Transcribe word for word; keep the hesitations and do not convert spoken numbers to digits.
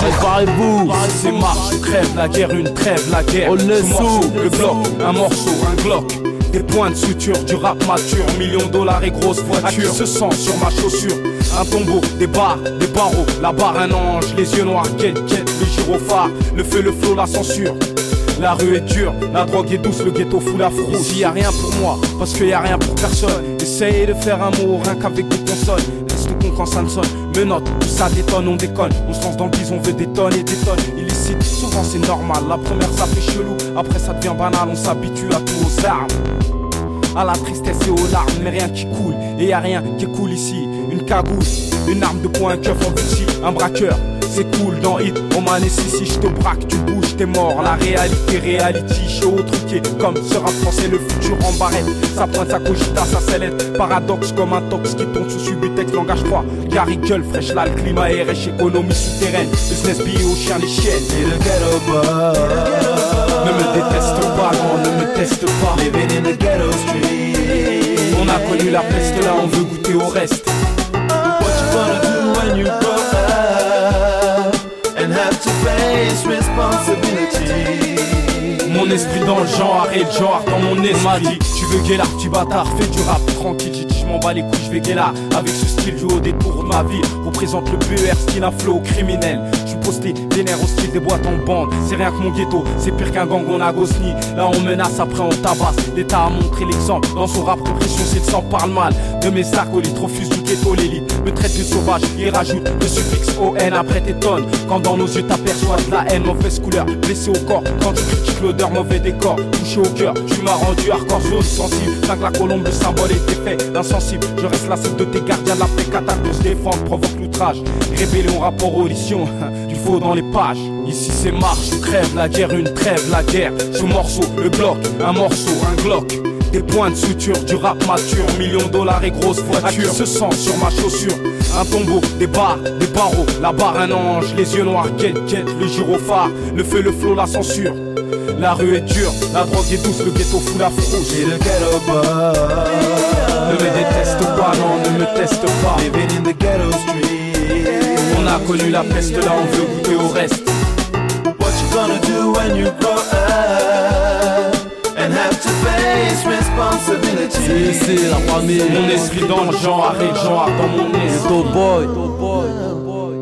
Préparez-vous, c'est marche, crève, la guerre, une trêve, la guerre. On est sous le bloc, un morceau, un glock. Des points de suture, du rap mature, millions de dollars et grosse voiture. Se sent sur ma chaussure, un tombeau, des barres, des barreaux, la barre un ange, les yeux noirs, quête, quête, le gyrophare, le feu, le flot, la censure. La rue est dure, la drogue est douce, le ghetto fout la frousse. Ici y a rien pour moi, parce qu'il y a rien pour personne. Essaye de faire un mot, rien qu'avec des consonnes. Reste con quand ça ne sonne, menottes, tout ça détonne, on déconne. On se lance dans le bise, on veut des tonnes et des tonnes. Illicite, souvent c'est normal, la première ça fait chelou. Après ça devient banal, on s'habitue à tout aux armes. À la tristesse et aux larmes, mais rien qui coule. Et y a rien qui est cool ici. Une cagoule, une arme de poing, un keuf en Gucci, un braqueur. C'est cool dans Hit, on m'a si si je te braque, tu bouges, t'es mort. La réalité, reality, show truqué. Comme ce rap français, le futur en barrette. Ça pointe, sa cogita, sa sellette. Paradoxe comme un tox qui tombe sous subutex, langage froid. Caricule, fraîche là, le climat est riche, économie souterraine. Business billet aux chiens, les chiennes. Et le ghetto boy. Ne me déteste pas, non, ne me teste pas. Living in the ghetto street. On a connu la peste, là on veut goûter au reste. What you gonna do when you grow up and have to face responsibility? Mon esprit dans le genre et le genre dans mon esprit. On m'a dit, tu veux guélard, petit bâtard, fais du rap tranquille. J'ai dit, je m'en bats les couilles, je vais guélard. Avec ce style, je au détour de ma vie. Représente le B E R, style un flow criminel. Je suis posté, des nerfs hostiles, des boîtes en bande. C'est rien que mon ghetto, c'est pire qu'un gang, on a Gosni. Là on menace, après on tabasse. L'État a montré l'exemple, dans son rap répression, c'est le sang parle mal. De mes acolytes, refuse du ghetto, l'élite me traite de sauvage, il rajoute le suffixe O N après tes tonnes. Quand dans nos yeux t'aperçois de la haine, mauvaise couleur, blessé au corps. Quand tu critiques l'odeur, mauvais décor, touché au cœur. Tu m'as rendu hardcore, zone sensible. Cinq la colombe, le symbole est fait insensible. Je reste la cible de tes gardiens de la paix, cata pour se défendre, provoque l'outrage. Rébellion, rapport audition, du faux dans les pages. Ici c'est marche, je crève, la guerre, une trêve, la guerre. Ce morceau, le bloc, un morceau, un glock. Des points de suture, du rap mature, millions de dollars et grosse voiture. Se sent sur ma chaussure, un tombeau, des barres, des barreaux, la barre un ange, les yeux noirs, quête, quête, le gyrophare, le feu, le flot, la censure. La rue est dure, la drogue est douce, le ghetto fout la frousse. Et le ghetto boy. Ne me déteste pas, non, ne me teste pas. Living in the ghetto street. On a connu la peste, là on veut goûter au reste. What you gonna do when you grow up and have to face responsibility? c'est c'est la famille. Mon esprit dans le genre, arrête le genre dans mon esprit. Ghetto boy, ghetto boy, ghetto boy.